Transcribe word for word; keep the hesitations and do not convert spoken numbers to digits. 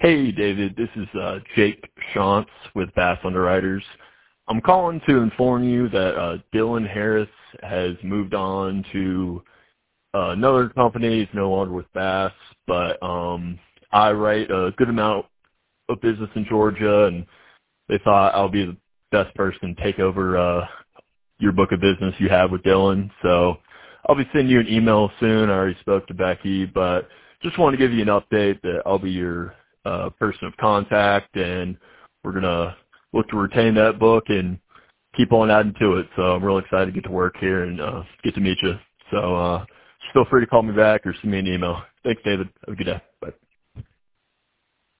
Hey, David. This is uh, Jake Shantz with Bass Underwriters. I'm calling to inform you that uh, Dylan Harris has moved on to uh, another company. He's no longer with Bass, but um, I write a good amount of business in Georgia, and they thought I'll be the best person to take over uh, your book of business you have with Dylan. So I'll be sending you an email soon. I already spoke to Becky, but just want to give you an update that I'll be your uh, person of contact, and we're going to look to retain that book and keep on adding to it. So I'm really excited to get to work here and uh, get to meet you. So uh, just feel free to call me back or send me an email. Thanks, David. Have a good day. Bye.